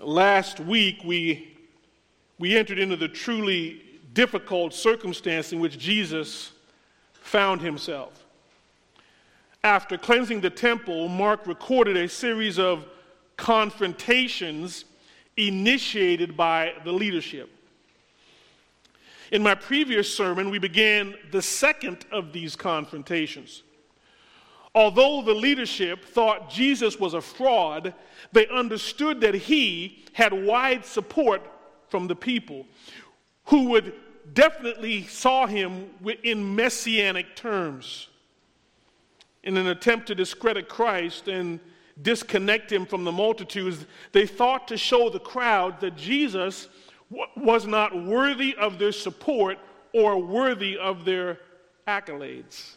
Last week, we entered into the truly difficult circumstance in which Jesus found himself. After cleansing the temple, Mark recorded a series of confrontations initiated by the leadership. In my previous sermon, we began the second of these confrontations. Although the leadership thought Jesus was a fraud, they understood that he had wide support from the people, who would definitely saw him in messianic terms. In an attempt to discredit Christ and disconnect him from the multitudes, they thought to show the crowd that Jesus was not worthy of their support or worthy of their accolades.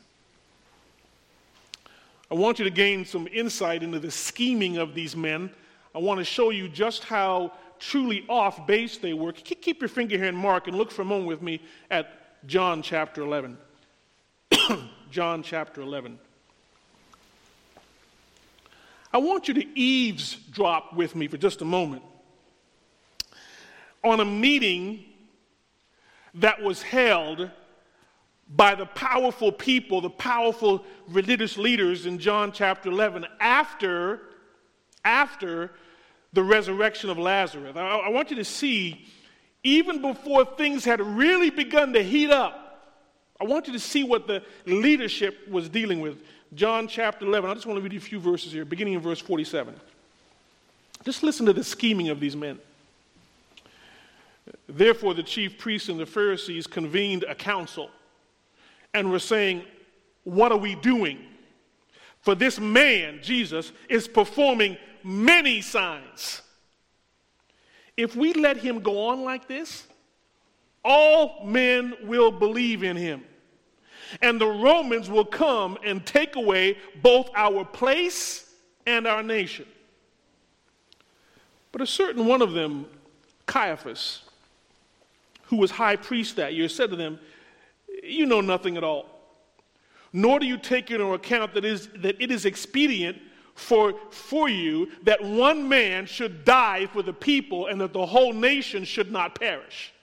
I want you to gain some insight into the scheming of these men. I want to show you just how truly off base they were. Keep your finger here in Mark and look for a moment with me at John chapter 11. John chapter 11. I want you to eavesdrop with me for just a moment on a meeting that was held by the powerful people, the powerful religious leaders in John chapter 11 after the resurrection of Lazarus. I want you to see, even before things had really begun to heat up, I want you to see what the leadership was dealing with. John chapter 11, I just want to read you a few verses here, beginning in verse 47. Just listen to the scheming of these men. Therefore, the chief priests and the Pharisees convened a council and were saying, "What are we doing? For this man, Jesus, is performing many signs. If we let him go on like this, all men will believe in him. And the Romans will come and take away both our place and our nation." But a certain one of them, Caiaphas, who was high priest that year, said to them, "You know nothing at all, nor do you take into account that it is expedient for you that one man should die for the people and that the whole nation should not perish."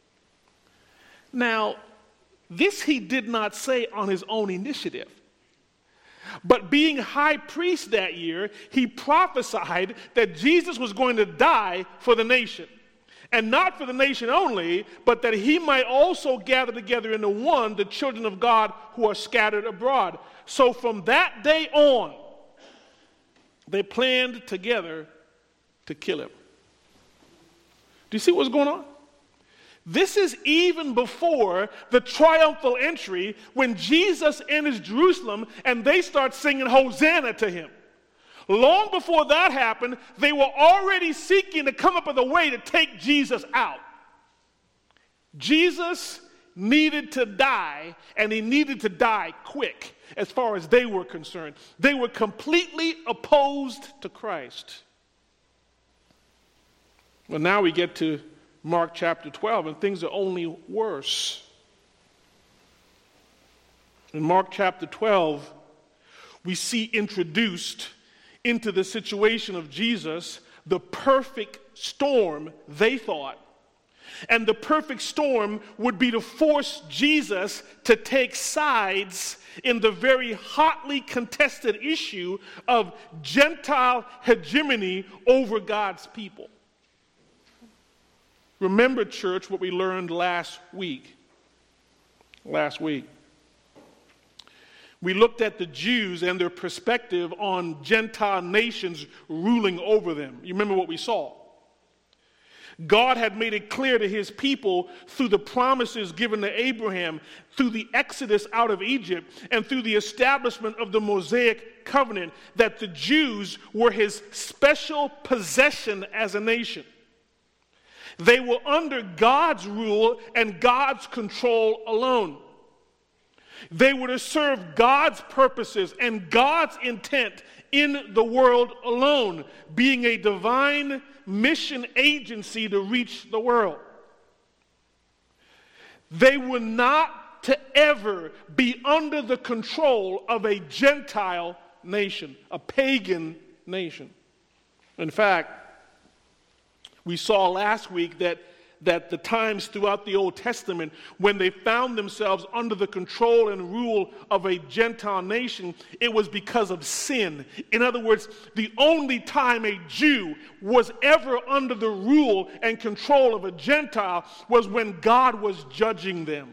Now, this he did not say on his own initiative. But being high priest that year, he prophesied that Jesus was going to die for the nation. And not for the nation only, but that he might also gather together into one the children of God who are scattered abroad. So from that day on, they planned together to kill him. Do you see what's going on? This is even before the triumphal entry, when Jesus enters Jerusalem and they start singing Hosanna to him. Long before that happened, they were already seeking to come up with a way to take Jesus out. Jesus needed to die, and he needed to die quick as far as they were concerned. They were completely opposed to Christ. Well, now we get to Mark chapter 12, and things are only worse. In Mark chapter 12, we see introduced into the situation of Jesus the perfect storm, they thought. And the perfect storm would be to force Jesus to take sides in the very hotly contested issue of Gentile hegemony over God's people. Remember, church, what we learned last week. We looked at the Jews and their perspective on Gentile nations ruling over them. You remember what we saw? God had made it clear to his people through the promises given to Abraham, through the exodus out of Egypt, and through the establishment of the Mosaic covenant, that the Jews were his special possession as a nation. They were under God's rule and God's control alone. They were to serve God's purposes and God's intent in the world alone, being a divine mission agency to reach the world. They were not to ever be under the control of a Gentile nation, a pagan nation. In fact, We saw last week that the times throughout the Old Testament when they found themselves under the control and rule of a Gentile nation, it was because of sin. In other words, the only time a Jew was ever under the rule and control of a Gentile was when God was judging them.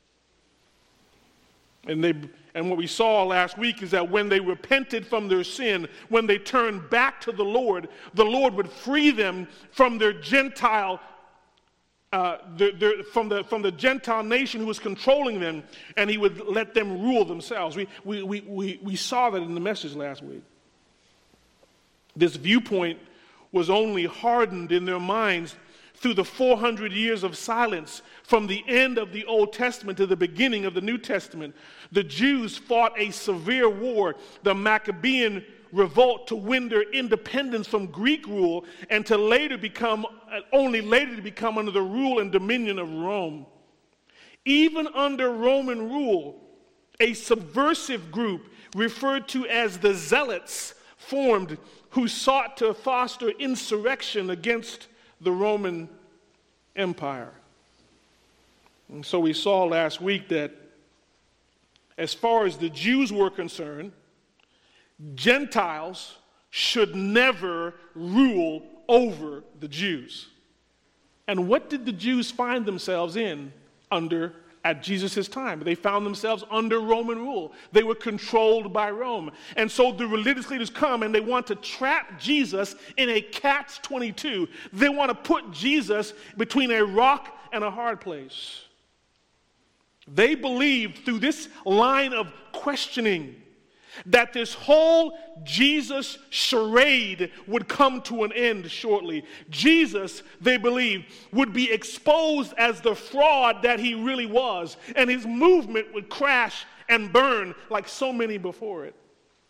And what we saw last week is that when they repented from their sin, when they turned back to the Lord would free them from their Gentile from the Gentile nation who was controlling them, and he would let them rule themselves. We saw that in the message last week. This viewpoint was only hardened in their minds through the 400 years of silence from the end of the Old Testament to the beginning of the New Testament. The Jews fought a severe war, the Maccabean revolt, to win their independence from Greek rule and to later become under the rule and dominion of Rome. Even under Roman rule, a subversive group referred to as the Zealots formed, who sought to foster insurrection against the Roman Empire. And so we saw last week that as far as the Jews were concerned, Gentiles should never rule over the Jews. And what did the Jews find themselves in under at Jesus' time? They found themselves under Roman rule. They were controlled by Rome. And so the religious leaders come and they want to trap Jesus in a catch-22. They want to put Jesus between a rock and a hard place. They believed through this line of questioning that this whole Jesus charade would come to an end shortly. Jesus, they believed, would be exposed as the fraud that he really was, and his movement would crash and burn like so many before it.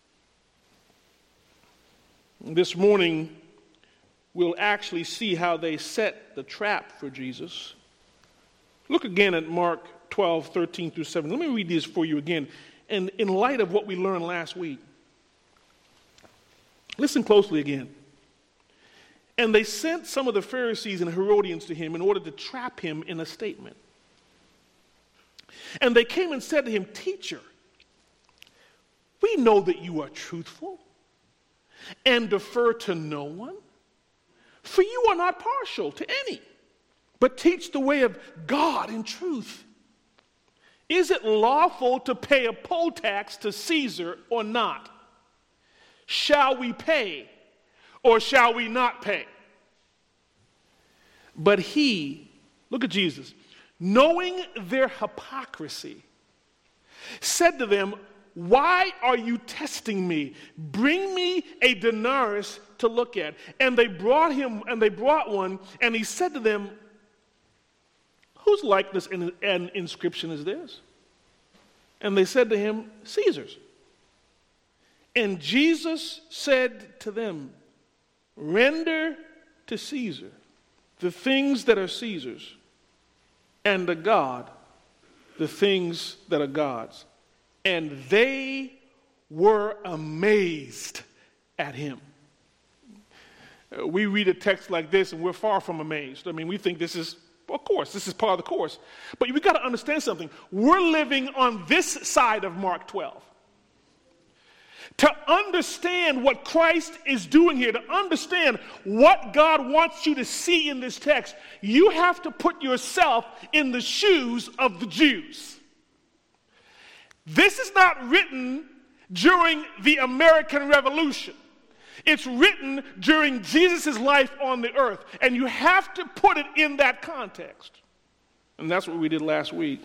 This morning, we'll actually see how they set the trap for Jesus. Look again at Mark 12, 13 through 7. Let me read these for you again. And in light of what we learned last week, listen closely again. And they sent some of the Pharisees and Herodians to him in order to trap him in a statement. And they came and said to him, "Teacher, we know that you are truthful and defer to no one, for you are not partial to any, but teach the way of God in truth. Is it lawful to pay a poll tax to Caesar or not? Shall we pay or shall we not pay?" But he, look at Jesus, knowing their hypocrisy, said to them, "Why are you testing me? Bring me a denarius to look at." And they brought one, and he said to them, "Whose likeness and inscription is this?" And they said to him, "Caesar's." And Jesus said to them, "Render to Caesar the things that are Caesar's, and to God the things that are God's." And they were amazed at him. We read a text like this and we're far from amazed. I mean, we think this is, of course, this is part of the course. But we've got to understand something. We're living on this side of Mark 12. To understand what Christ is doing here, to understand what God wants you to see in this text, you have to put yourself in the shoes of the Jews. This is not written during the American Revolution. It's written during Jesus' life on the earth, and you have to put it in that context. And that's what we did last week.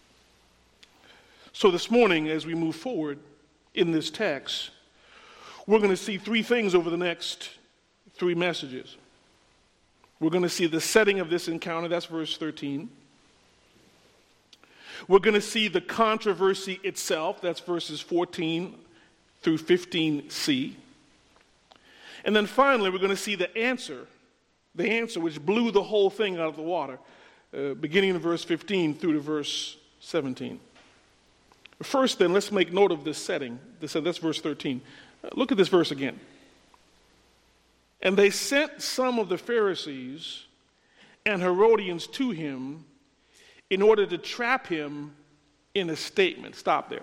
So this morning, as we move forward in this text, we're going to see three things over the next three messages. We're going to see the setting of this encounter, that's verse 13. We're going to see the controversy itself, that's verses 14 through 15c. And then finally, we're going to see the answer which blew the whole thing out of the water, beginning in verse 15 through to verse 17. First, then, let's make note of this setting. That's verse 13. Look at this verse again. And they sent some of the Pharisees and Herodians to him in order to trap him in a statement. Stop there.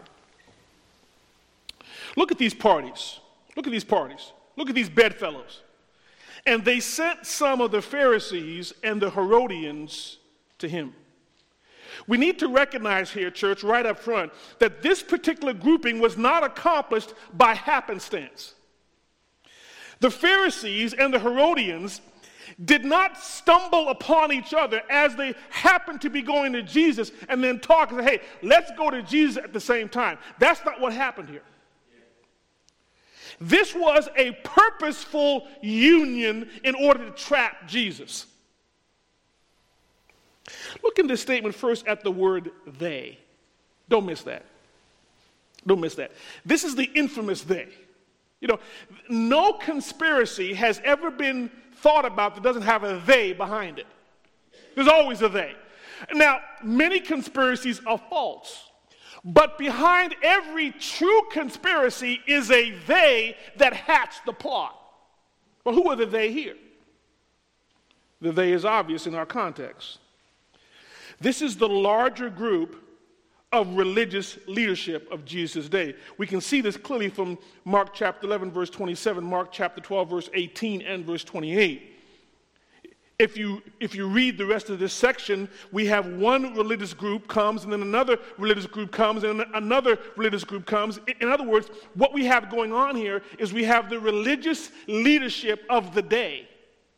Look at these parties. Look at these parties. Look at these bedfellows. And they sent some of the Pharisees and the Herodians to him. We need to recognize here, church, right up front, that this particular grouping was not accomplished by happenstance. The Pharisees and the Herodians did not stumble upon each other as they happened to be going to Jesus and then talk and say, hey, let's go to Jesus at the same time. That's not what happened here. This was a purposeful union in order to trap Jesus. Look in this statement first at the word they. Don't miss that. Don't miss that. This is the infamous they. You know, no conspiracy has ever been thought about that doesn't have a they behind it. There's always a they. Now, many conspiracies are false. But behind every true conspiracy is a they that hatched the plot. Well, who are the they here? The they is obvious in our context. This is the larger group of religious leadership of Jesus' day. We can see this clearly from Mark chapter 11, verse 27, Mark chapter 12, verse 18, and verse 28. If you read the rest of this section, we have one religious group comes, and then another religious group comes, and another religious group comes. In other words, what we have going on here is we have the religious leadership of the day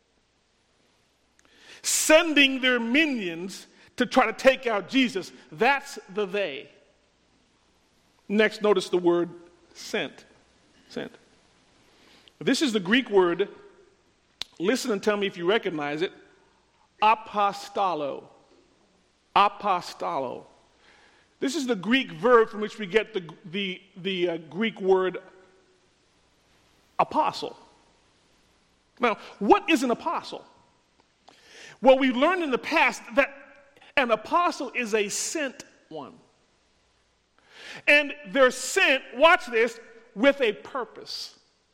sending their minions to try to take out Jesus. That's the they. Next, notice the word sent. Sent. This is the Greek word. Listen and tell me if you recognize it. Apostolo. Apostolo. This is the Greek verb from which we get the Greek word apostle. Now, what is an apostle? Well, we've learned in the past that an apostle is a sent one. And they're sent, watch this, with a purpose.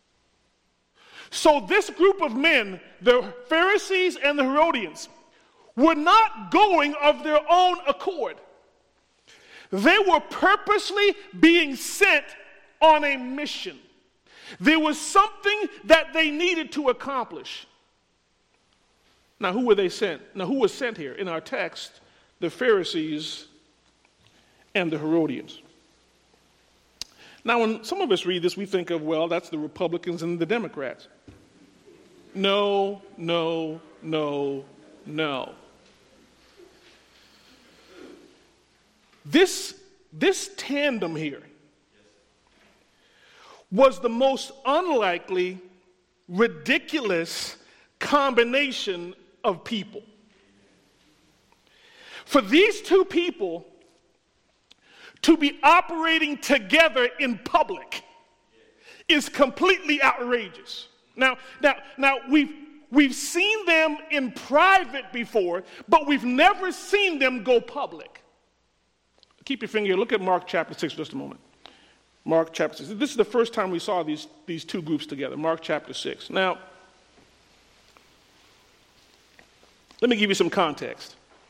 So this group of men, the Pharisees and the Herodians, were not going of their own accord. They were purposely being sent on a mission. There was something that they needed to accomplish. Now, who were they sent? Now, who was sent here? In our text, the Pharisees and the Herodians. Now, when some of us read this, we think of, well, that's the Republicans and the Democrats. No, no, no, no. This tandem here was the most unlikely, ridiculous combination of people. For these two people to be operating together in public is completely outrageous. Now we've seen them in private before, but we've never seen them go public. Keep your finger here. Look at Mark chapter 6 for just a moment. Mark chapter 6. This is the first time we saw these two groups together. Mark chapter 6. Now, let me give you some context.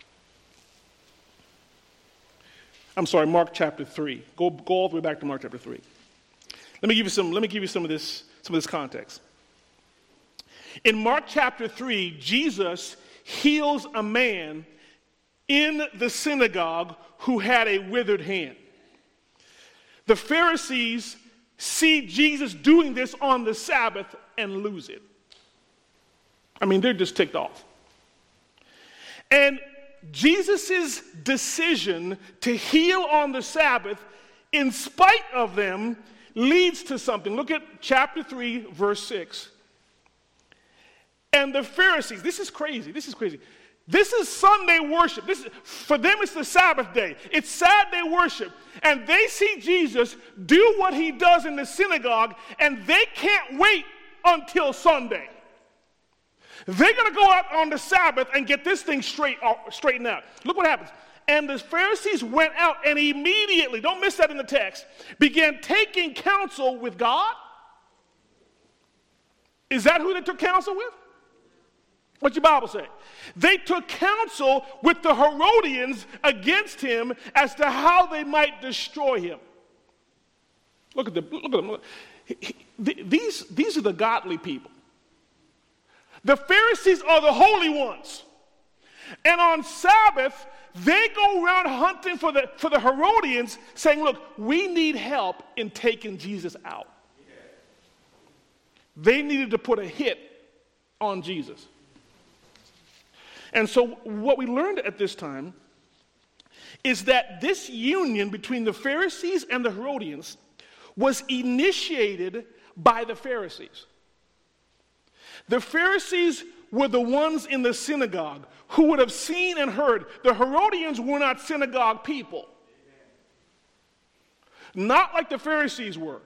I'm sorry, Mark chapter 3. Go all the way back to Mark chapter 3. Let me give you some of this context. In Mark chapter 3, Jesus heals a man in the synagogue who had a withered hand. The Pharisees see Jesus doing this on the Sabbath and lose it. I mean, they're just ticked off. And Jesus' decision to heal on the Sabbath, in spite of them, leads to something. Look at chapter 3, verse 6. And the Pharisees, this is crazy. This is Sunday worship. For them, it's the Sabbath day. It's Saturday worship. And they see Jesus do what he does in the synagogue, and they can't wait until Sunday. They're going to go out on the Sabbath and get this thing straightened out. Look what happens. And the Pharisees went out and immediately, don't miss that in the text, began taking counsel with God Is that who they took counsel with? What's your Bible say? They took counsel with the Herodians against him as to how they might destroy him. Look at them. These are the godly people. The Pharisees are the holy ones. And on Sabbath, they go around hunting for the Herodians, saying, look, we need help in taking Jesus out. They needed to put a hit on Jesus. And so what we learned at this time is that this union between the Pharisees and the Herodians was initiated by the Pharisees. The Pharisees were the ones in the synagogue who would have seen and heard. The Herodians were not synagogue people. Not like the Pharisees were.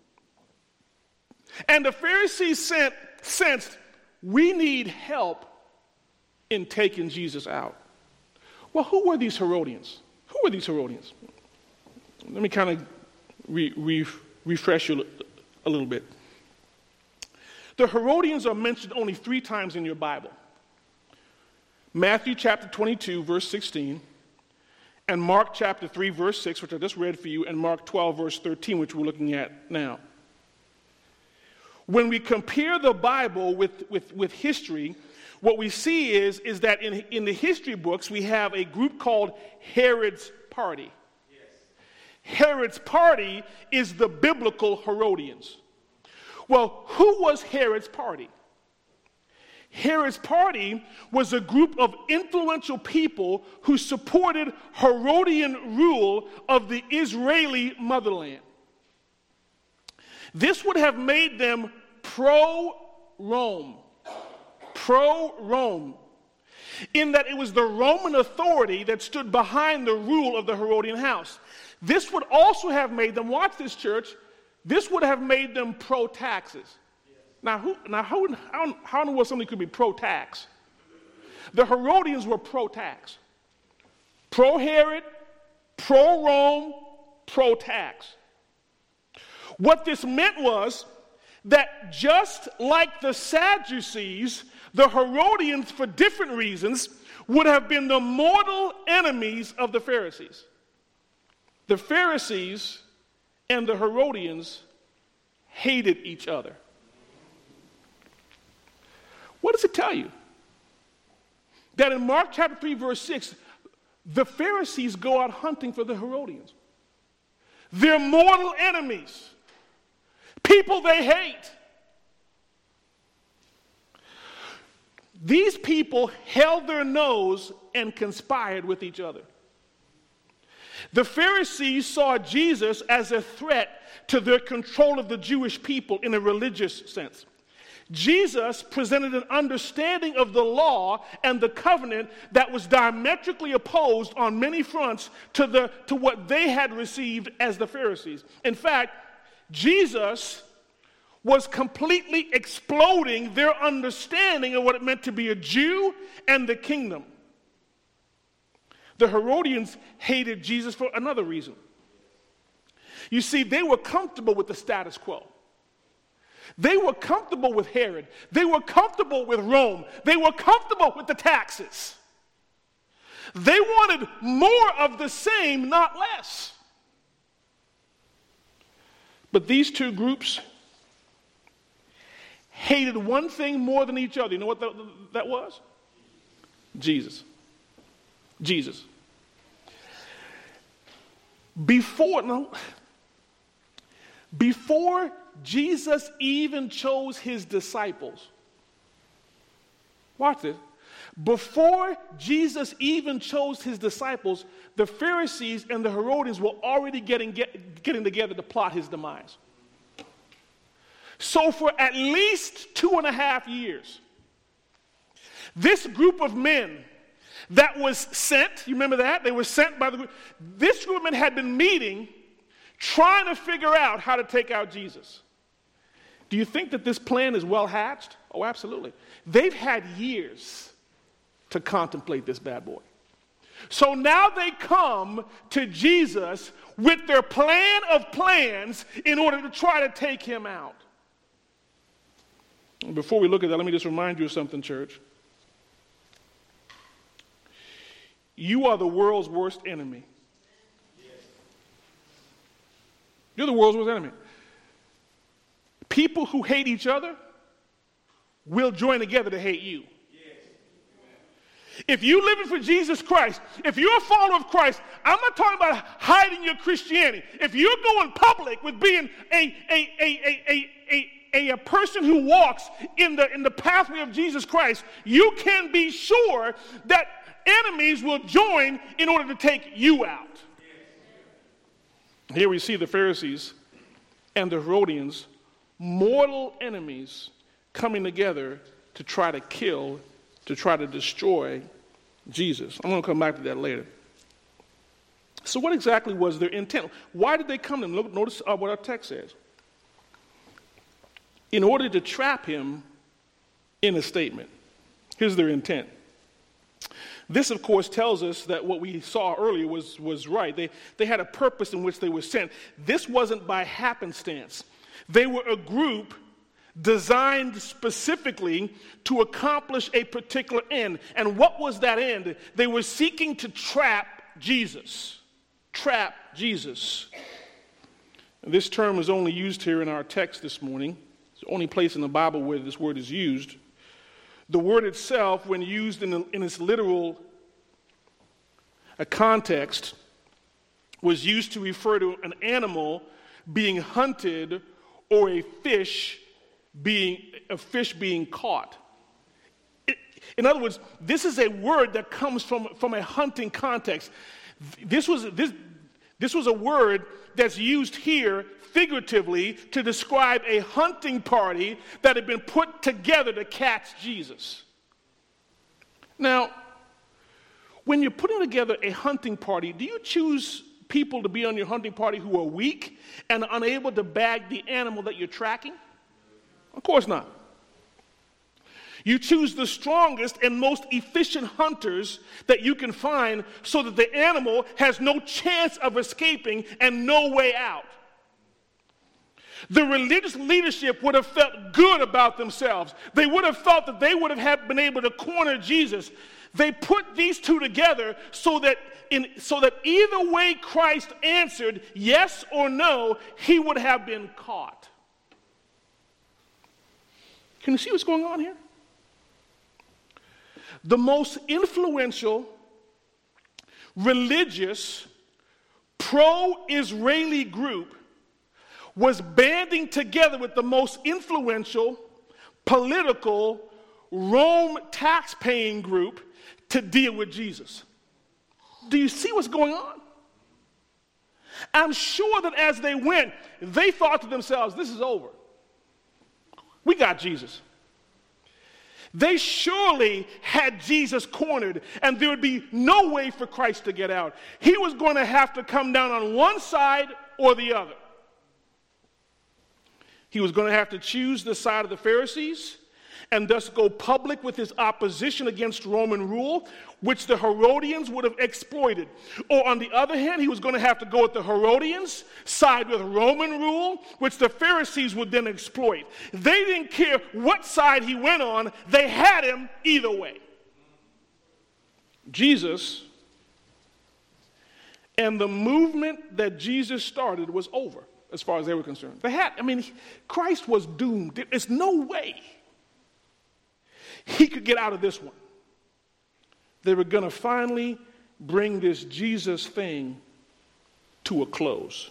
And the Pharisees sensed, we need help in taking Jesus out. Well, who were these Herodians? Who were these Herodians? Let me kind of refresh you a little bit. The Herodians are mentioned only 3 times in your Bible. Matthew chapter 22, verse 16, and Mark chapter 3, verse 6, which I just read for you, and Mark 12, verse 13, which we're looking at now. When we compare the Bible with history, what we see is that in the history books, we have a group called Herod's Party. Yes. Herod's Party is the biblical Herodians. Well, who was Herod's Party? Herod's Party was a group of influential people who supported Herodian rule of the Israeli motherland. This would have made them pro-Rome, in that it was the Roman authority that stood behind the rule of the Herodian house. This would also have made them, watch this, church, this would have made them pro-taxes. Now, how in the world somebody could be pro-tax? The Herodians were pro-tax. Pro-Herod, pro-Rome, pro-tax. What this meant was that just like the Sadducees, the Herodians, for different reasons, would have been the mortal enemies of the Pharisees. The Pharisees and the Herodians hated each other. What does it tell you? That in Mark chapter 3, verse 6, the Pharisees go out hunting for the Herodians. They're mortal enemies. People they hate. These people held their nose and conspired with each other. The Pharisees saw Jesus as a threat to their control of the Jewish people in a religious sense. Jesus presented an understanding of the law and the covenant that was diametrically opposed on many fronts to what they had received as the Pharisees. In fact, Jesus was completely exploding their understanding of what it meant to be a Jew and the kingdom. The Herodians hated Jesus for another reason. You see, they were comfortable with the status quo. They were comfortable with Herod. They were comfortable with Rome. They were comfortable with the taxes. They wanted more of the same, not less. But these two groups hated one thing more than each other. You know what that was? Jesus. Jesus. Before Jesus even chose his disciples, watch this. Before Jesus even chose his disciples, the Pharisees and the Herodians were already getting together to plot his demise. So for at least 2.5 years, this group of men that was sent, you remember that? They were sent by the group. This group of men had been meeting, trying to figure out how to take out Jesus. Do you think that this plan is well hatched? Oh, absolutely. They've had years to contemplate this bad boy. So now they come to Jesus with their plan of plans in order to try to take him out. Before we look at that, let me just remind you of something, church. You are the world's worst enemy. You're the world's worst enemy. People who hate each other will join together to hate you. If you're living for Jesus Christ, if you're a follower of Christ, I'm not talking about hiding your Christianity. If you're going public with being a person who walks in the pathway of Jesus Christ, you can be sure that enemies will join in order to take you out. Here we see the Pharisees and the Herodians, mortal enemies, coming together to try to kill, to try to destroy Jesus. I'm going to come back to that later. So what exactly was their intent? Why did they come to him? Notice what our text says. In order to trap him in a statement. Here's their intent. This, of course, tells us that what we saw earlier was right. They had a purpose in which they were sent. This wasn't by happenstance. They were a group designed specifically to accomplish a particular end. And what was that end? They were seeking to trap Jesus. Trap Jesus. And this term is only used here in our text this morning. It's the only place in the Bible where this word is used. The word itself, when used in its literal context, was used to refer to an animal being hunted or a fish being caught. In other words, this is a word that comes from a hunting context. This was a word that's used here figuratively to describe a hunting party that had been put together to catch Jesus. Now, when you're putting together a hunting party, do you choose people to be on your hunting party who are weak and unable to bag the animal that you're tracking? Of course not. You choose the strongest and most efficient hunters that you can find so that the animal has no chance of escaping and no way out. The religious leadership would have felt good about themselves. They would have felt that they would have been able to corner Jesus. They put these two together so that either way Christ answered yes or no, he would have been caught. Can you see what's going on here? The most influential, religious, pro-Israeli group was banding together with the most influential, political, Rome tax-paying group to deal with Jesus. Do you see what's going on? I'm sure that as they went, they thought to themselves, this is over. We got Jesus. They surely had Jesus cornered, and there would be no way for Christ to get out. He was going to have to come down on one side or the other. He was going to have to choose the side of the Pharisees and thus go public with his opposition against Roman rule, which the Herodians would have exploited. Or on the other hand, he was going to have to go with the Herodians, side with Roman rule, which the Pharisees would then exploit. They didn't care what side he went on. They had him either way. Jesus and the movement that Jesus started was over as far as they were concerned. Christ was doomed. There's no way he could get out of this one. They were going to finally bring this Jesus thing to a close.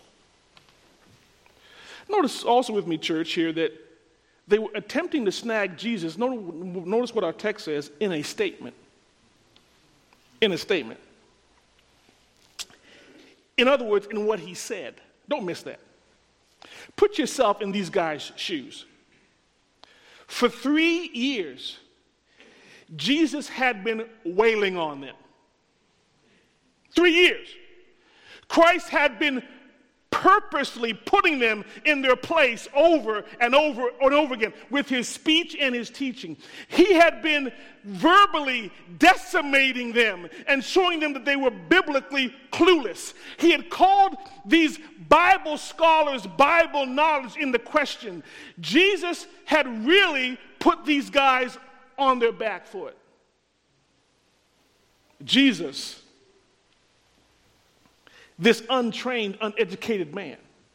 Notice also with me, church, here that they were attempting to snag Jesus. Notice what our text says, in a statement. In a statement. In other words, in what he said. Don't miss that. Put yourself in these guys' shoes. For 3 years, Jesus had been wailing on them. 3 years. Christ had been purposely putting them in their place over and over and over again with his speech and his teaching. He had been verbally decimating them and showing them that they were biblically clueless. He had called these Bible scholars' Bible knowledge into question. Jesus had really put these guys on their back foot. Jesus, this untrained, uneducated man,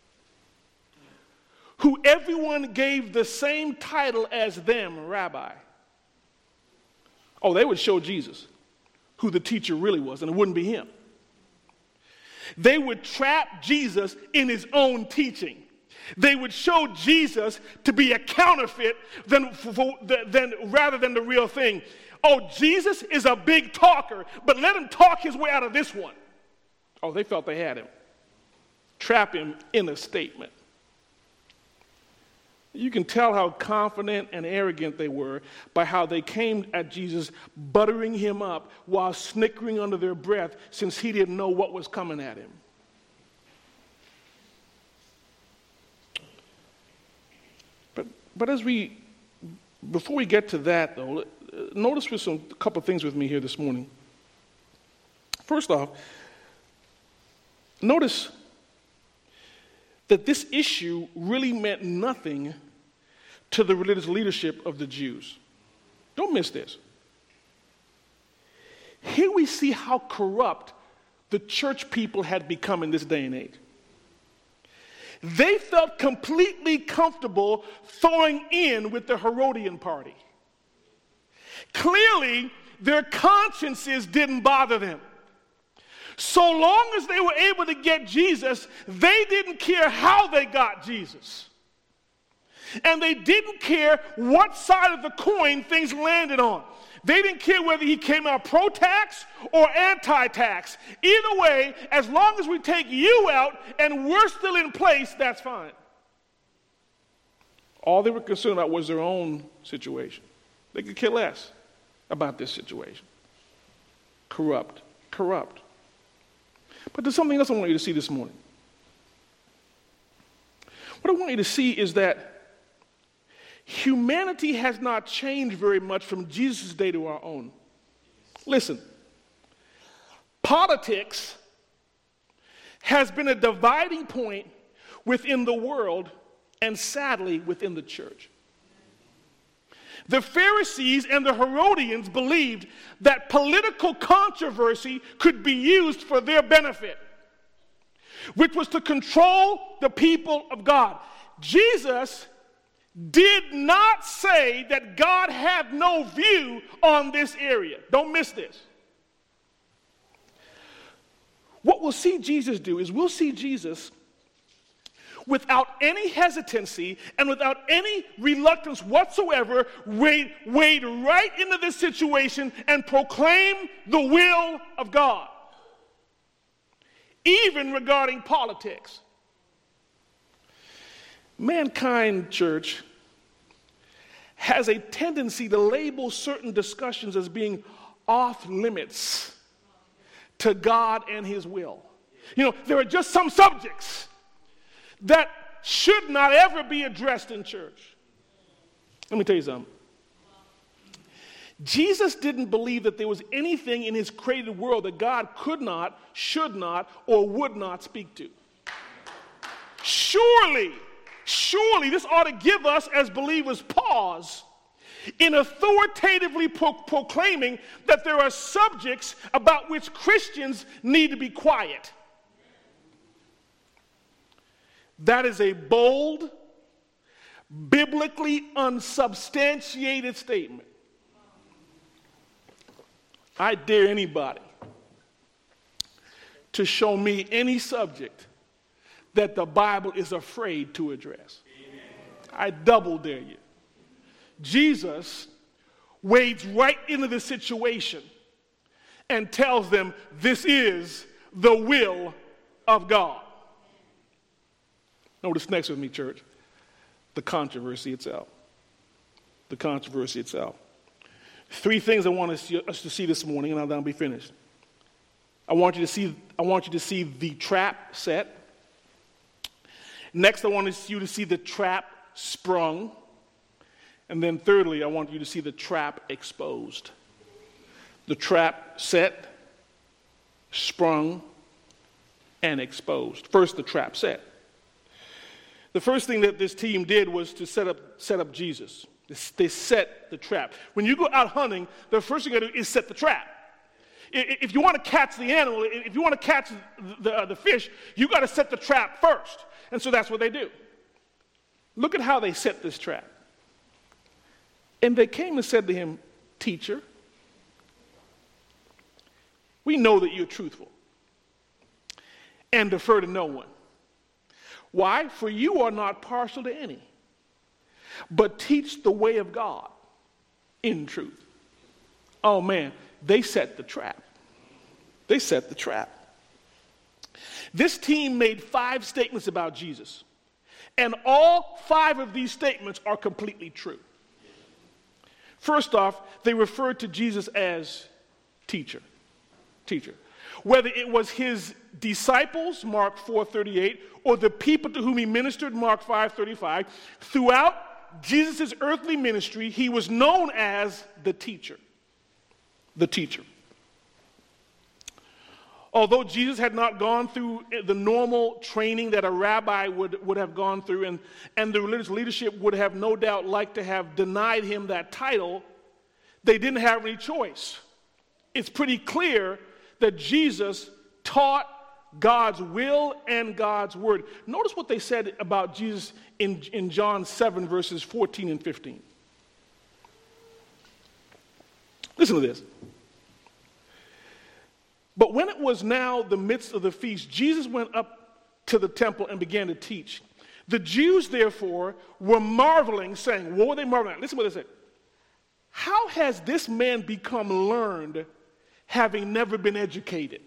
who everyone gave the same title as them, rabbi. Oh, they would show Jesus who the teacher really was, and it wouldn't be him. They would trap Jesus in his own teaching. They would show Jesus to be a counterfeit rather than the real thing. Oh, Jesus is a big talker, but let him talk his way out of this one. Oh, they felt they had him. Trap him in a statement. You can tell how confident and arrogant they were by how they came at Jesus, buttering him up while snickering under their breath since he didn't know what was coming at him. But before we get to that, though, notice a couple things with me here this morning. First off, notice that this issue really meant nothing to the religious leadership of the Jews. Don't miss this. Here we see how corrupt the church people had become in this day and age. They felt completely comfortable throwing in with the Herodian party. Clearly, their consciences didn't bother them. So long as they were able to get Jesus, they didn't care how they got Jesus. And they didn't care what side of the coin things landed on. They didn't care whether he came out pro-tax or anti-tax. Either way, as long as we take you out and we're still in place, that's fine. All they were concerned about was their own situation. They could care less about this situation. Corrupt. But there's something else I want you to see this morning. What I want you to see is that humanity has not changed very much from Jesus' day to our own. Listen, politics has been a dividing point within the world and sadly within the church. The Pharisees and the Herodians believed that political controversy could be used for their benefit, which was to control the people of God. Jesus did not say that God had no view on this area. Don't miss this. What we'll see Jesus do is we'll see Jesus without any hesitancy and without any reluctance whatsoever wade right into this situation and proclaim the will of God, even regarding politics. Mankind, church, has a tendency to label certain discussions as being off limits to God and his will. You know, there are just some subjects that should not ever be addressed in church. Let me tell you something. Jesus didn't believe that there was anything in his created world that God could not, should not, or would not speak to. Surely this ought to give us as believers pause in authoritatively proclaiming that there are subjects about which Christians need to be quiet. That is a bold, biblically unsubstantiated statement. I dare anybody to show me any subject that the Bible is afraid to address. Amen. I double dare you. Jesus wades right into the situation and tells them this is the will of God. Notice next with me, church, the controversy itself. The controversy itself. Three things I want us to see this morning, and I'll be finished. I want you to see the trap set. Next, I want you to see the trap sprung. And then thirdly, I want you to see the trap exposed. The trap set, sprung, and exposed. First, the trap set. The first thing that this team did was to set up Jesus. They set the trap. When you go out hunting, the first thing you got to do is set the trap. If you want to catch the animal, if you want to catch the fish, you got to set the trap first. And so that's what they do. Look at how they set this trap. And they came and said to him, "Teacher, we know that you're truthful and defer to no one. Why? For you are not partial to any, but teach the way of God in truth." Oh man, they set the trap. They set the trap. This team made 5 statements about Jesus, and all 5 of these statements are completely true. First off, they referred to Jesus as teacher. Teacher. Whether it was his disciples, Mark 4:38, or the people to whom he ministered, Mark 5:35, throughout Jesus' earthly ministry, he was known as the teacher. The teacher. Although Jesus had not gone through the normal training that a rabbi would have gone through, and the religious leadership would have no doubt liked to have denied him that title, they didn't have any choice. It's pretty clear that Jesus taught God's will and God's word. Notice what they said about Jesus in John 7, verses 14 and 15. Listen to this. But when it was now the midst of the feast, Jesus went up to the temple and began to teach. The Jews, therefore, were marveling, saying, what were they marveling at? Listen to what they said. How has this man become learned, having never been educated?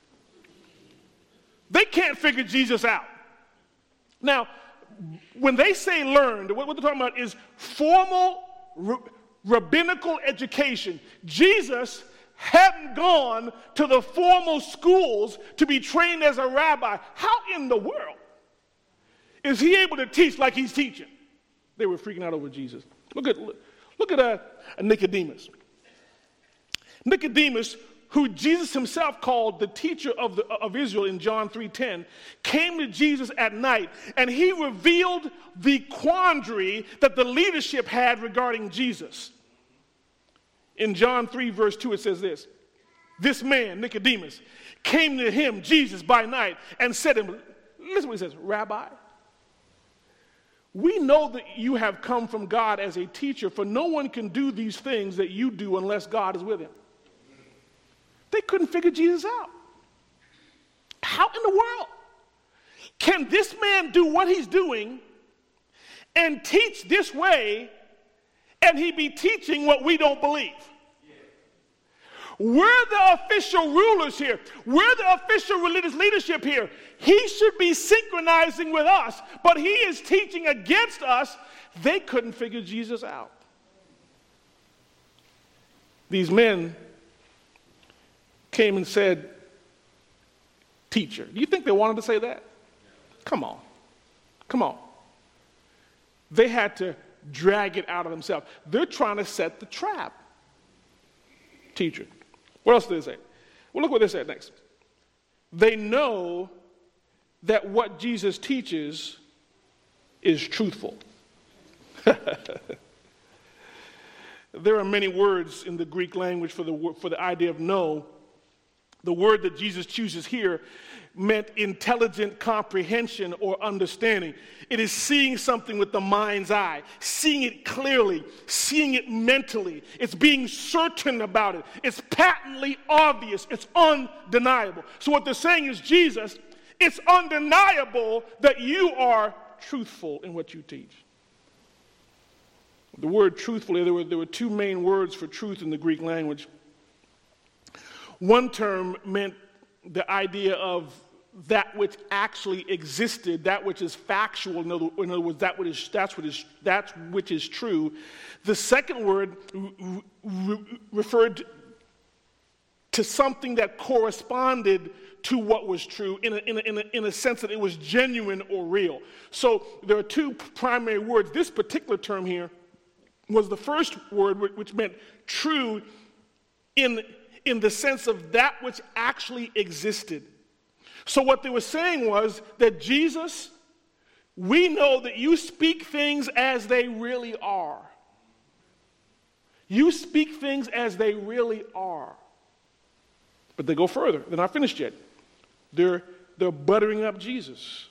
They can't figure Jesus out. Now, when they say learned, what they're talking about is formal rabbinical education. Jesus hadn't gone to the formal schools to be trained as a rabbi. How in the world is he able to teach like he's teaching? They were freaking out over Jesus. Look at Nicodemus. Nicodemus, who Jesus himself called the teacher of Israel in John 3:10, came to Jesus at night, and he revealed the quandary that the leadership had regarding Jesus. In John 3, verse 2, it says this. This man, Nicodemus, came to him, Jesus, by night, and said to him, listen what he says, Rabbi, we know that you have come from God as a teacher, for no one can do these things that you do unless God is with him. They couldn't figure Jesus out. How in the world can this man do what he's doing and teach this way, and he be teaching what we don't believe? We're the official rulers here. We're the official religious leadership here. He should be synchronizing with us, but he is teaching against us. They couldn't figure Jesus out. These men came and said, teacher. Do you think they wanted to say that? Come on. Come on. They had to drag it out of themselves. They're trying to set the trap. Teacher. What else did they say? Well, look what they said next. They know that what Jesus teaches is truthful. There are many words in the Greek language for the idea of know. The word that Jesus chooses here meant intelligent comprehension or understanding. It is seeing something with the mind's eye, seeing it clearly, seeing it mentally. It's being certain about it. It's patently obvious. It's undeniable. So what they're saying is, Jesus, it's undeniable that you are truthful in what you teach. The word truthfully, there were 2 main words for truth in the Greek language. One term meant the idea of that which actually existed, that which is factual. In other words, that which is true. The second word referred to something that corresponded to what was true in a sense that it was genuine or real. So there are 2 primary words. This particular term here was the first word, which meant true in the sense of that which actually existed. So what they were saying was that Jesus, we know that you speak things as they really are. You speak things as they really are. But they go further. They're not finished yet. They're buttering up Jesus.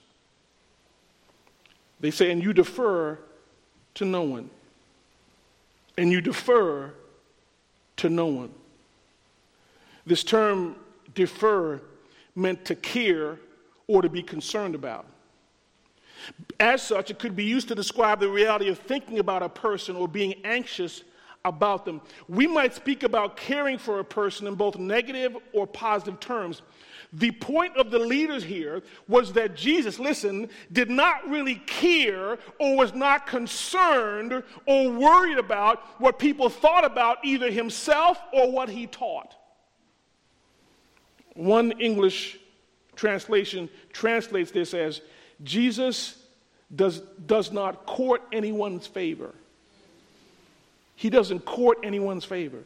They say, and you defer to no one. And you defer to no one. This term defer meant to care or to be concerned about. As such, it could be used to describe the reality of thinking about a person or being anxious about them. We might speak about caring for a person in both negative or positive terms. The point of the leaders here was that Jesus, listen, did not really care or was not concerned or worried about what people thought about either himself or what he taught. One English translation translates this as, Jesus does not court anyone's favor. He doesn't court anyone's favor.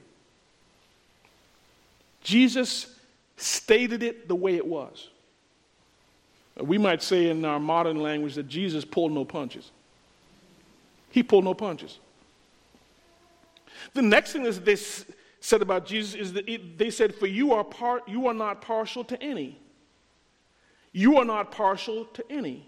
Jesus stated it the way it was. We might say in our modern language that Jesus pulled no punches. He pulled no punches. The next thing that they said about Jesus is that they said, for you are not partial to any. You are not partial to any.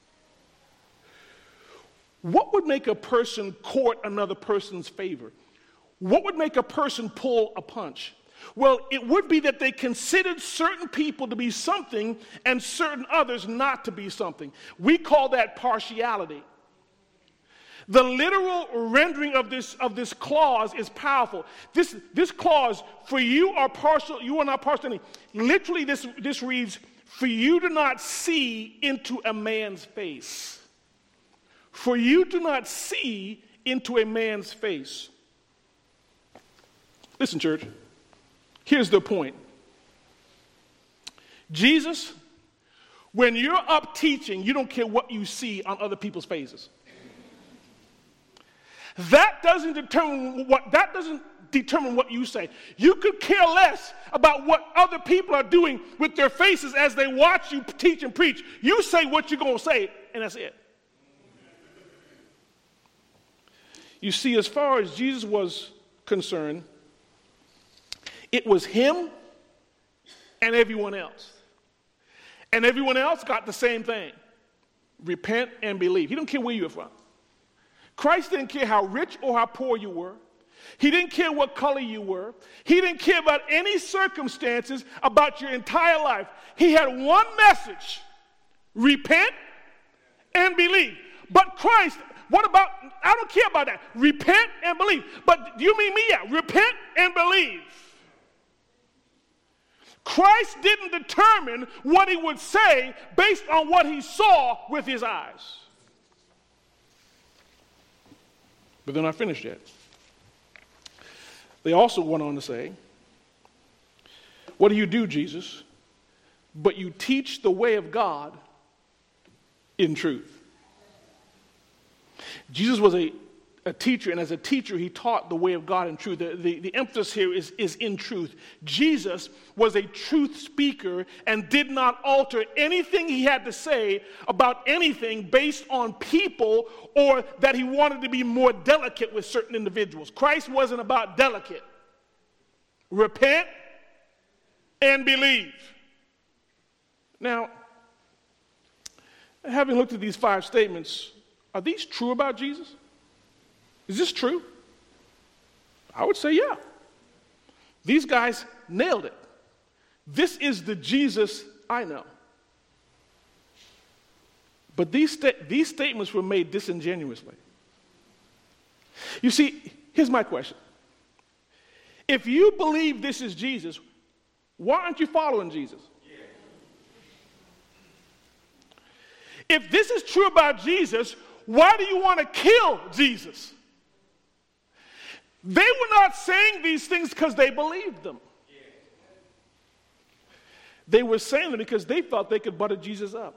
What would make a person court another person's favor? What would make a person pull a punch? Well, it would be that they considered certain people to be something and certain others not to be something. We call that partiality. The literal rendering of this clause is powerful. This clause, for you are partial, you are not partial to any. Literally, this reads, for you do not see into a man's face. For you do not see into a man's face. Listen, church. Here's the point. Jesus, when you're up teaching, you don't care what you see on other people's faces. That doesn't determine what you say. You could care less about what other people are doing with their faces as they watch you teach and preach. You say what you're going to say, and that's it. You see, as far as Jesus was concerned, it was him and everyone else. And everyone else got the same thing. Repent and believe. He didn't care where you were from. Christ didn't care how rich or how poor you were. He didn't care what color you were. He didn't care about any circumstances about your entire life. He had one message: repent and believe. But Christ, what about, I don't care about that. Repent and believe. But do you mean me? Yeah, repent and believe. Christ didn't determine what he would say based on what he saw with his eyes. But they're not finished yet. They also went on to say, what do you do, Jesus? But you teach the way of God in truth. Jesus was a teacher, and as a teacher, he taught the way of God in truth. The emphasis here is in truth. Jesus was a truth speaker and did not alter anything he had to say about anything based on people or that he wanted to be more delicate with certain individuals. Christ wasn't about delicate. Repent and believe. Now, having looked at these 5 statements, are these true about Jesus? Is this true? I would say yeah. These guys nailed it. This is the Jesus I know. But these statements were made disingenuously. You see, here's my question. If you believe this is Jesus, why aren't you following Jesus? If this is true about Jesus, why do you want to kill Jesus? They were not saying these things because they believed them. They were saying them because they felt they could butter Jesus up.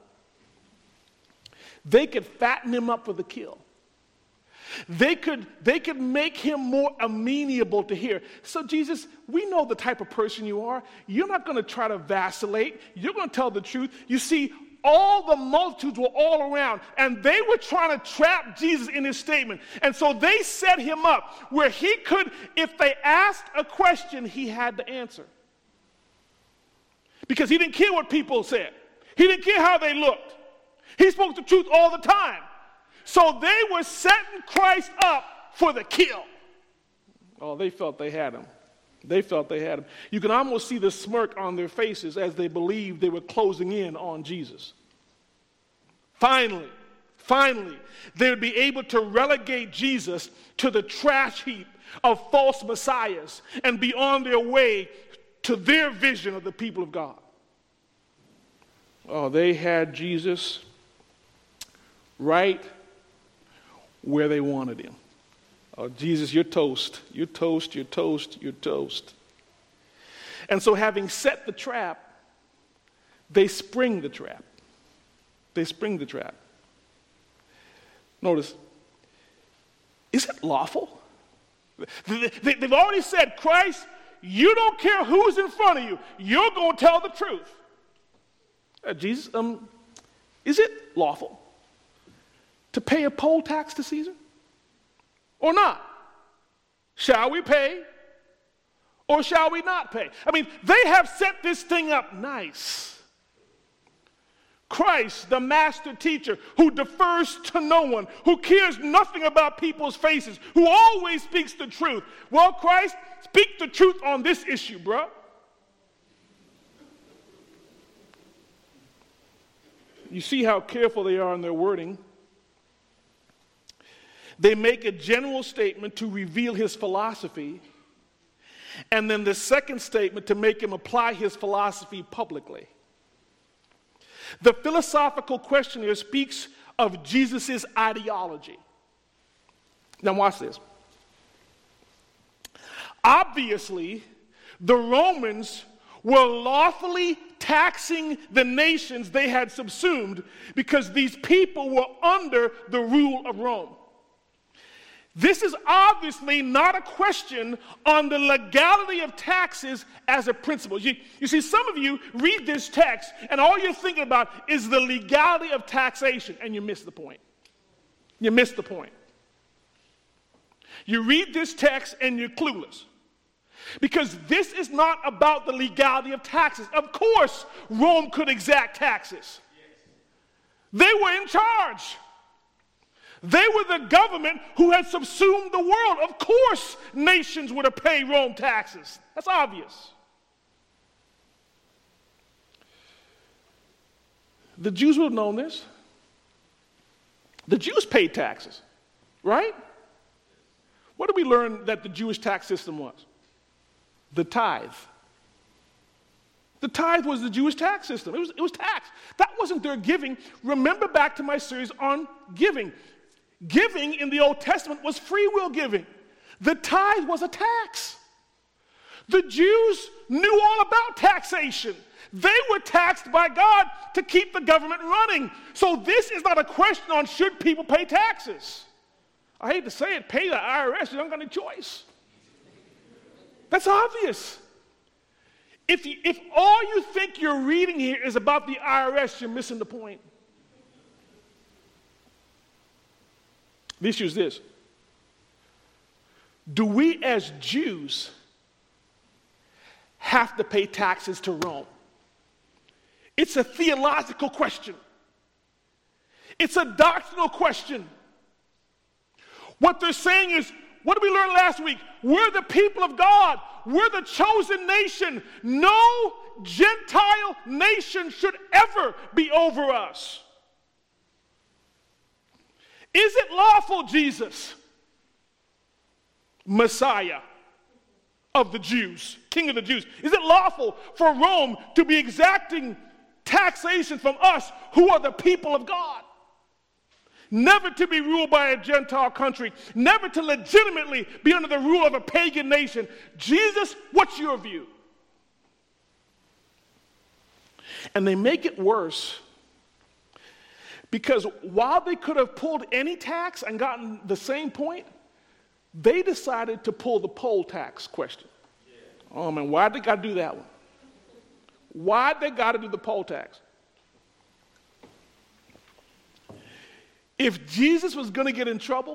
They could fatten him up for the kill. They could make him more amenable to hear. So Jesus, we know the type of person you are. You're not going to try to vacillate. You're going to tell the truth. You see, all the multitudes were all around, and they were trying to trap Jesus in his statement. And so they set him up where he could, if they asked a question, he had to answer. Because he didn't care what people said. He didn't care how they looked. He spoke the truth all the time. So they were setting Christ up for the kill. Oh, they felt they had him. They felt they had him. You can almost see the smirk on their faces as they believed they were closing in on Jesus. Finally, they would be able to relegate Jesus to the trash heap of false messiahs and be on their way to their vision of the people of God. Oh, they had Jesus right where they wanted him. Oh, Jesus, you're toast. You're toast, you're toast, you're toast. And so having set the trap, they spring the trap. They spring the trap. Notice, is it lawful? They've already said, Christ, you don't care who's in front of you. You're going to tell the truth. Jesus, is it lawful to pay a poll tax to Caesar? Or not? Shall we pay or shall we not pay? I mean, they have set this thing up nice. Christ, the master teacher, who defers to no one, who cares nothing about people's faces, who always speaks the truth. Well, Christ, speak the truth on this issue, bruh. You see how careful they are in their wording. They make a general statement to reveal his philosophy, and then the second statement to make him apply his philosophy publicly. The philosophical questioner speaks of Jesus' ideology. Now watch this. Obviously, the Romans were lawfully taxing the nations they had subsumed because these people were under the rule of Rome. This is obviously not a question on the legality of taxes as a principle. You see, some of you read this text, and all you're thinking about is the legality of taxation, and you miss the point. You miss the point. You read this text, and you're clueless. Because this is not about the legality of taxes. Of course, Rome could exact taxes. They were in charge. They were the government who had subsumed the world. Of course, nations were to pay Rome taxes. That's obvious. The Jews would have known this. The Jews paid taxes, right? What did we learn that the Jewish tax system was? The tithe. The tithe was the Jewish tax system. It was tax. That wasn't their giving. Remember back to my series on giving. Giving in the Old Testament was free will giving. The tithe was a tax. The Jews knew all about taxation. They were taxed by God to keep the government running. So this is not a question on should people pay taxes. I hate to say it, pay the IRS. You don't got any choice. That's obvious. If all you think you're reading here is about the IRS, you're missing the point. The issue is this. Do we as Jews have to pay taxes to Rome? It's a theological question. It's a doctrinal question. What they're saying is, what did we learn last week? We're the people of God. We're the chosen nation. No Gentile nation should ever be over us. Is it lawful, Jesus, Messiah of the Jews, King of the Jews, is it lawful for Rome to be exacting taxation from us who are the people of God? Never to be ruled by a Gentile country, never to legitimately be under the rule of a pagan nation. Jesus, what's your view? And they make it worse because while they could have pulled any tax and gotten the same point, they decided to pull the poll tax question. Oh man, why'd they got to do that one? Why'd they got to do the poll tax? if Jesus was going to get in trouble,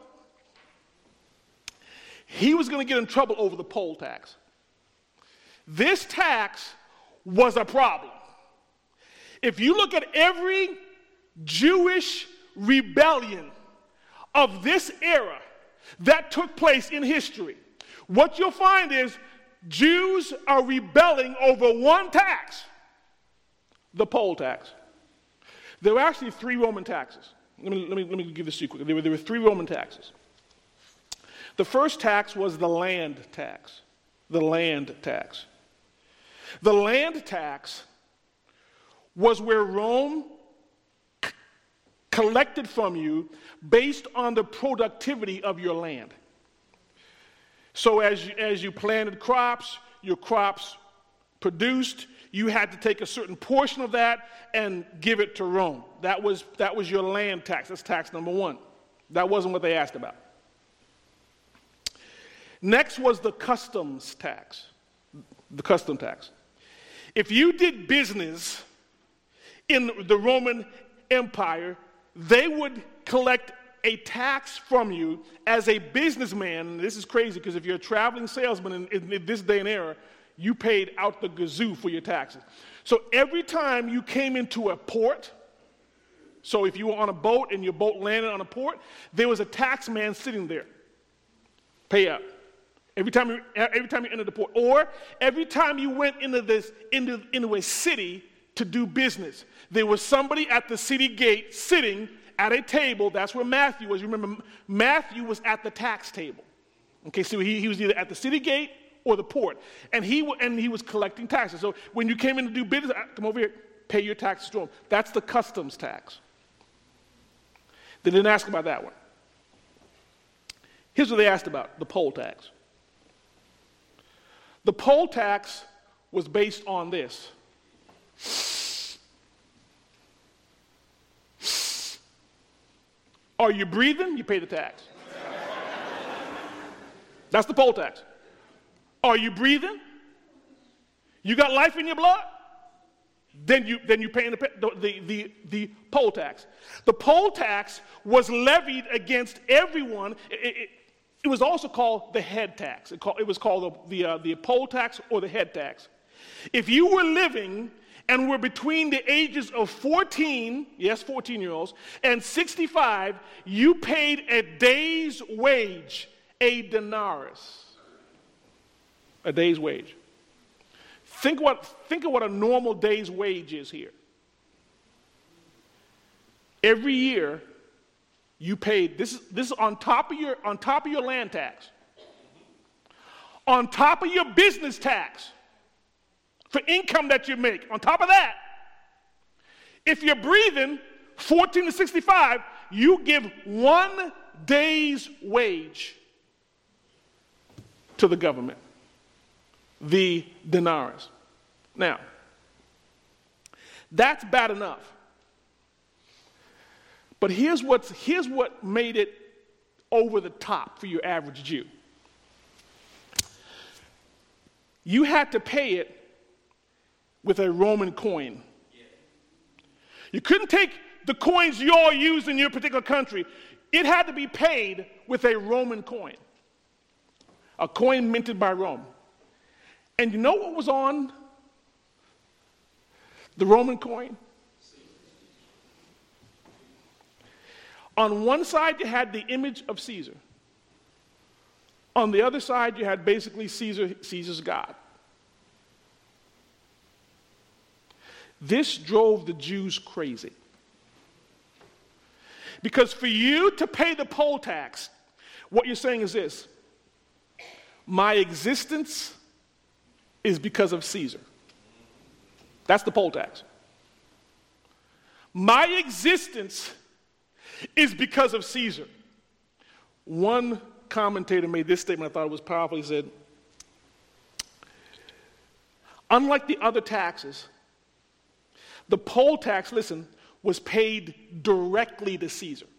he was going to get in trouble over the poll tax. This tax was a problem. If you look at every Jewish rebellion of this era that took place in history, what you'll find is Jews are rebelling over one tax, the poll tax. There were actually 3 Roman taxes. Let me give this to you quickly. There were 3 Roman taxes. The first tax was the land tax. The land tax. The land tax was where Rome collected from you based on the productivity of your land. So as you planted crops, your crops produced, you had to take a certain portion of that and give it to Rome. That was your land tax. That's tax number 1. That wasn't what they asked about. Next was the customs tax, the custom tax. If you did business in the Roman Empire, they would collect a tax from you as a businessman. And this is crazy because if you're a traveling salesman in this day and era, you paid out the gazoo for your taxes. So every time you came into a port, so if you were on a boat and your boat landed on a port, there was a tax man sitting there. Pay up. Every time you entered the port, or every time you went into a city to do business, there was somebody at the city gate sitting at a table. That's where Matthew was. You remember, Matthew was at the tax table. Okay, so he was either at the city gate or the port, and he was collecting taxes. So when you came in to do business, come over here, pay your taxes to him. That's the customs tax. They didn't ask about that one. Here's what they asked about: the poll tax. The poll tax was based on this. Are you breathing? You pay the tax. That's the poll tax. Are you breathing? You got life in your blood? Then you pay the poll tax. The poll tax was levied against everyone. It was also called the head tax. It was called the poll tax or the head tax. If you were living and were between the ages of 14, yes, 14-year-olds, and 65, you paid a day's wage, a denarius. A day's wage. Think of what a normal day's wage is here. Every year, you paid, this is on top of your land tax, on top of your business tax for income that you make. On top of that, if you're breathing 14 to 65, you give 1 day's wage to the government, the denarius. Now, that's bad enough. But here's what made it over the top for your average Jew. You had to pay it with a Roman coin. You couldn't take the coins you all used in your particular country. It had to be paid with a Roman coin, a coin minted by Rome. And you know what was on the Roman coin? On one side, you had the image of Caesar. On the other side, you had basically Caesar's God. This drove the Jews crazy. Because for you to pay the poll tax, what you're saying is this: my existence is because of Caesar. That's the poll tax. My existence is because of Caesar. One commentator made this statement, I thought it was powerful. He said, unlike the other taxes, the poll tax, listen, was paid directly to Caesar.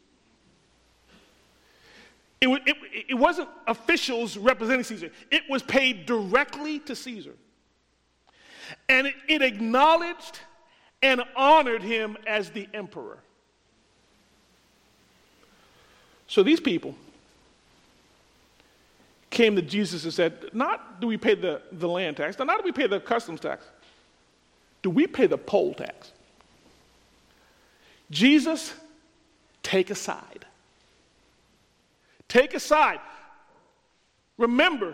It wasn't officials representing Caesar. It was paid directly to Caesar. And it acknowledged and honored him as the emperor. So these people came to Jesus and said, not do we pay the land tax, not do we pay the customs tax, do we pay the poll tax? Jesus, take a side. Take a side. Remember,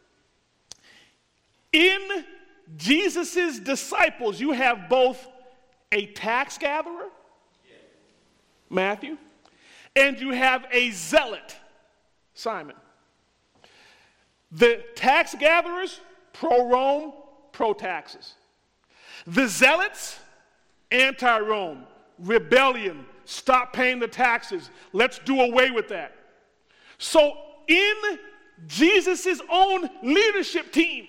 in Jesus' disciples, you have both a tax gatherer, Matthew, and you have a zealot, Simon. The tax gatherers, pro-Rome, pro-taxes. The zealots, anti-Rome, rebellion, stop paying the taxes. Let's do away with that. So in Jesus' own leadership team,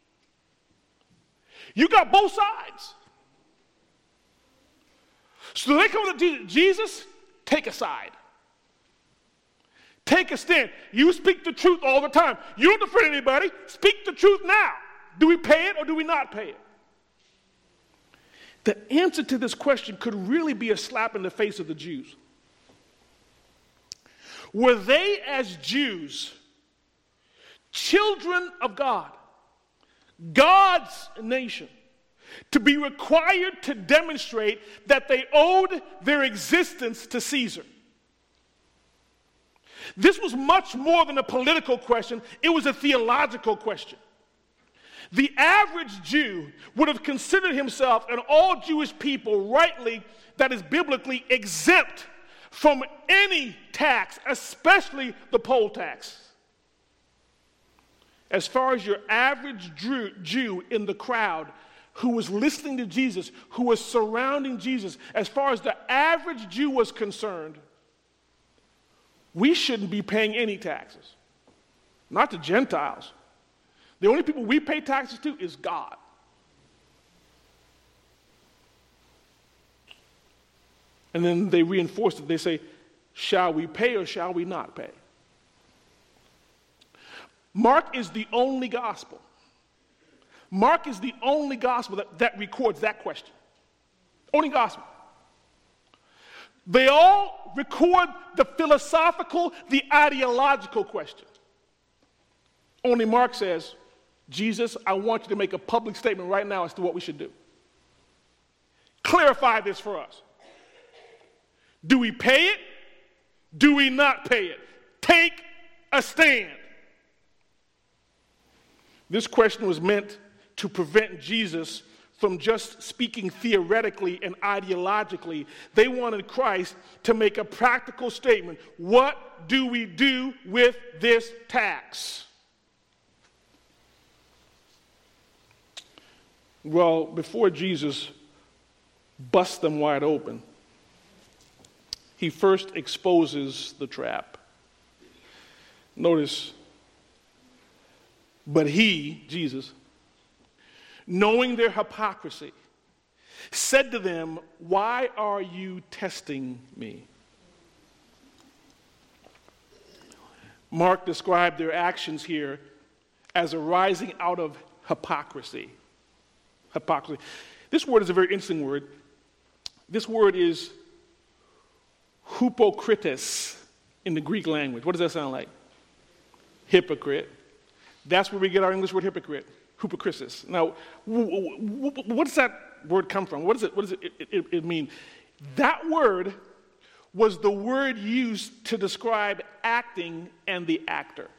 you got both sides. So they come to Jesus, take a side. Take a stand. You speak the truth all the time. You don't defend anybody. Speak the truth now. Do we pay it or do we not pay it? The answer to this question could really be a slap in the face of the Jews. Were they, as Jews, children of God, God's nation, to be required to demonstrate that they owed their existence to Caesar? This was much more than a political question. It was a theological question. The average Jew would have considered himself and all Jewish people rightly, that is biblically, exempt from any tax, especially the poll tax. As far as your average Jew in the crowd who was listening to Jesus, who was surrounding Jesus, as far as the average Jew was concerned, we shouldn't be paying any taxes. Not to Gentiles. The only people we pay taxes to is God. And then they reinforce it. They say, shall we pay or shall we not pay? Mark is the only gospel. Mark is the only gospel that records that question. Only gospel. They all record the philosophical, the ideological question. Only Mark says, Jesus, I want you to make a public statement right now as to what we should do. Clarify this for us. Do we pay it? Do we not pay it? Take a stand. This question was meant to prevent Jesus from just speaking theoretically and ideologically. They wanted Christ to make a practical statement. What do we do with this tax? Well, before Jesus busts them wide open, he first exposes the trap. Notice, but he, Jesus, knowing their hypocrisy, said to them, why are you testing me? Mark described their actions here as arising out of hypocrisy. Hypocrisy. This word is a very interesting word. This word is hypocrites in the Greek language. What does that sound like? Hypocrite. That's where we get our English word hypocrite. Hypocrisis. Now, what does that word come from? What does it mean? That word was the word used to describe acting and the actor.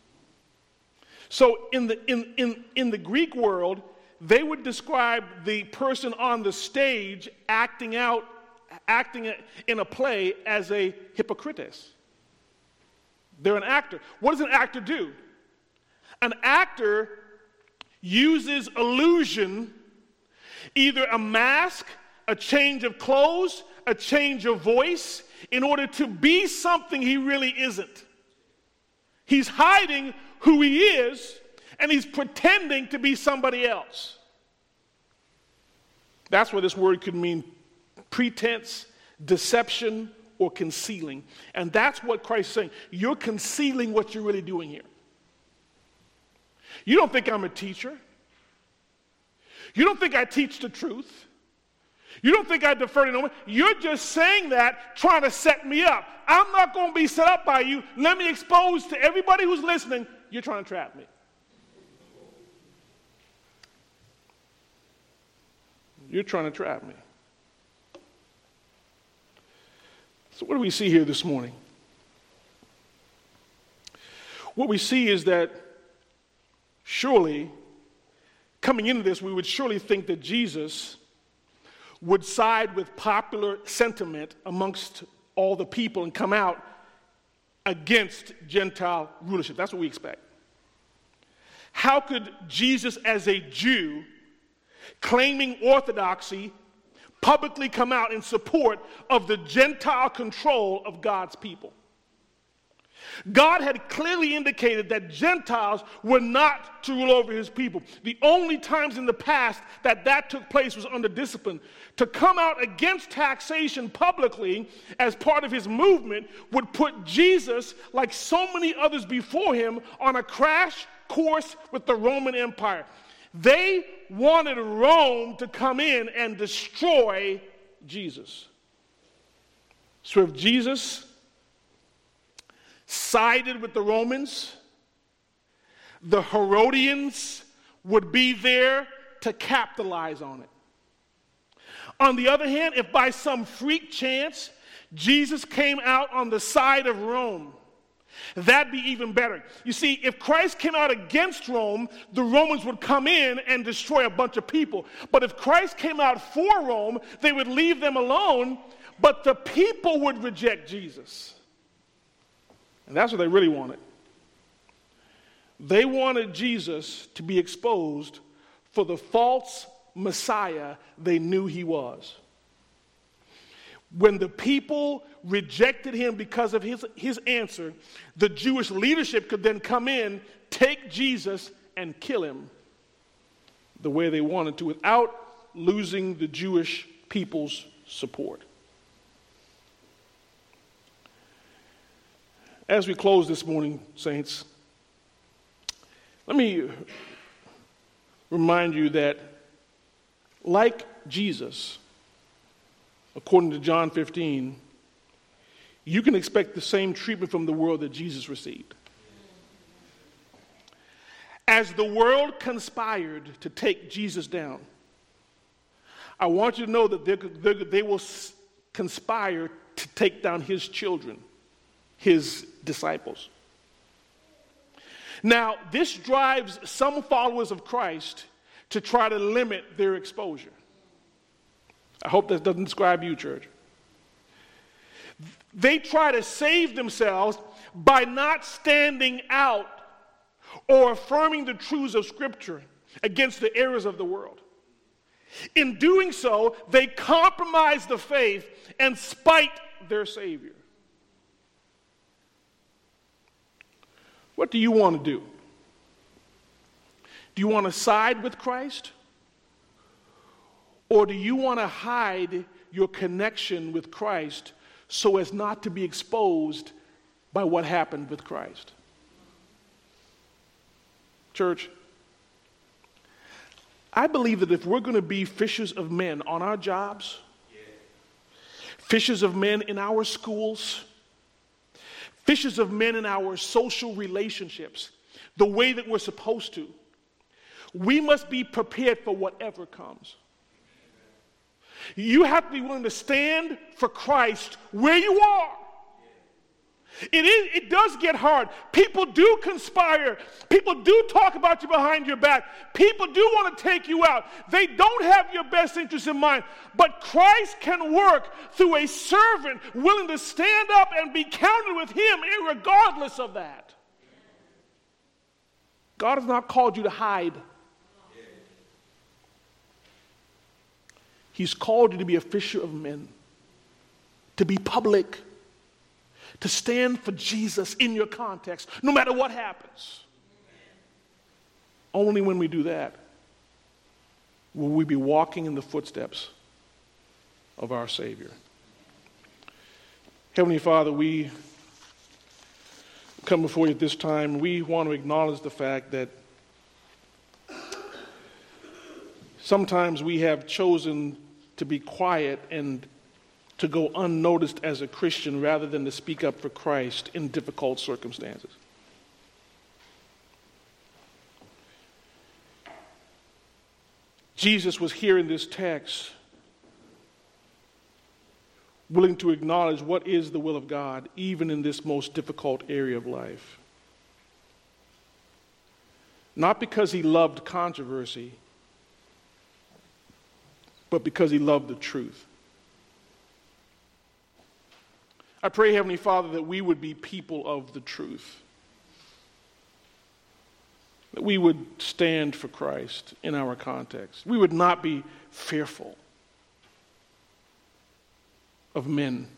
So in the Greek world, they would describe the person on the stage acting in a play as a hypocritus. They're an actor. What does an actor do? An actor uses illusion, either a mask, a change of clothes, a change of voice, in order to be something he really isn't. He's hiding who he is, and he's pretending to be somebody else. That's where this word could mean pretense, deception, or concealing. And that's what Christ is saying. You're concealing what you're really doing here. You don't think I'm a teacher. You don't think I teach the truth. You don't think I defer to no one. You're just saying that, trying to set me up. I'm not going to be set up by you. Let me expose to everybody who's listening, you're trying to trap me. You're trying to trap me. So what do we see here this morning? What we see is that surely, coming into this, we would surely think that Jesus would side with popular sentiment amongst all the people and come out against Gentile rulership. That's what we expect. How could Jesus, as a Jew, claiming orthodoxy, publicly come out in support of the Gentile control of God's people? God had clearly indicated that Gentiles were not to rule over his people. The only times in the past that took place was under discipline. To come out against taxation publicly as part of his movement would put Jesus, like so many others before him, on a crash course with the Roman Empire. They wanted Rome to come in and destroy Jesus. So if Jesus sided with the Romans, the Herodians would be there to capitalize on it. On the other hand, if by some freak chance Jesus came out on the side of Rome, that'd be even better. You see, if Christ came out against Rome, the Romans would come in and destroy a bunch of people. But if Christ came out for Rome, they would leave them alone, but the people would reject Jesus. And that's what they really wanted. They wanted Jesus to be exposed for the false Messiah they knew he was. When the people rejected him because of his answer, the Jewish leadership could then come in, take Jesus, and kill him the way they wanted to without losing the Jewish people's support. As we close this morning, saints, let me remind you that, like Jesus, according to John 15, you can expect the same treatment from the world that Jesus received. As the world conspired to take Jesus down, I want you to know that they will conspire to take down his children, his disciples. Now, this drives some followers of Christ to try to limit their exposure. I hope that doesn't describe you, church. They try to save themselves by not standing out or affirming the truths of Scripture against the errors of the world. In doing so, they compromise the faith and spite their Savior. What do you want to do? Do you want to side with Christ? Or do you want to hide your connection with Christ so as not to be exposed by what happened with Christ? Church, I believe that if we're going to be fishers of men on our jobs, fishers of men in our schools, fishers of men in our social relationships, the way that we're supposed to, we must be prepared for whatever comes. You have to be willing to stand for Christ where you are. It does get hard. People do conspire. People do talk about you behind your back. People do want to take you out. They don't have your best interest in mind. But Christ can work through a servant willing to stand up and be counted with him irregardless of that. God has not called you to hide. He's called you to be a fisher of men, to be public, to stand for Jesus in your context, no matter what happens. Only when we do that will we be walking in the footsteps of our Savior. Heavenly Father, we come before you at this time. We want to acknowledge the fact that sometimes we have chosen to be quiet and to go unnoticed as a Christian rather than to speak up for Christ in difficult circumstances. Jesus was here in this text willing to acknowledge what is the will of God, even in this most difficult area of life. Not because he loved controversy, but because he loved the truth. I pray, Heavenly Father, that we would be people of the truth. That we would stand for Christ in our context. We would not be fearful of men,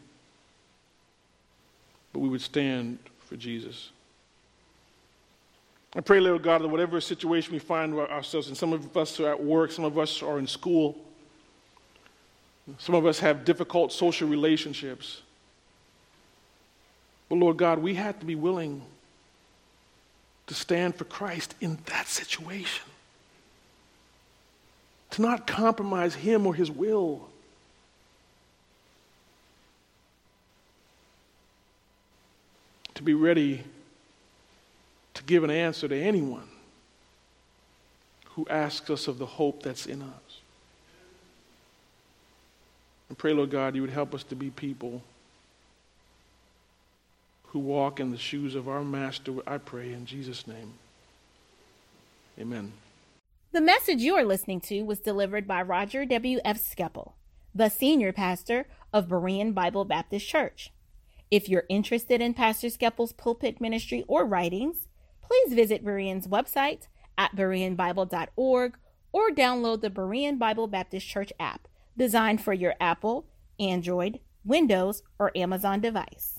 but we would stand for Jesus. I pray, Lord God, that whatever situation we find ourselves in, some of us are at work, some of us are in school, some of us have difficult social relationships. But Lord God, we have to be willing to stand for Christ in that situation. To not compromise him or his will. To be ready to give an answer to anyone who asks us of the hope that's in us. And pray, Lord God, you would help us to be people who walk in the shoes of our Master, I pray in Jesus' name. Amen. The message you are listening to was delivered by Roger W. F. Skeppel, the senior pastor of Berean Bible Baptist Church. If you're interested in Pastor Skeppel's pulpit ministry or writings, please visit Berean's website at bereanbible.org or download the Berean Bible Baptist Church app designed for your Apple, Android, Windows, or Amazon device.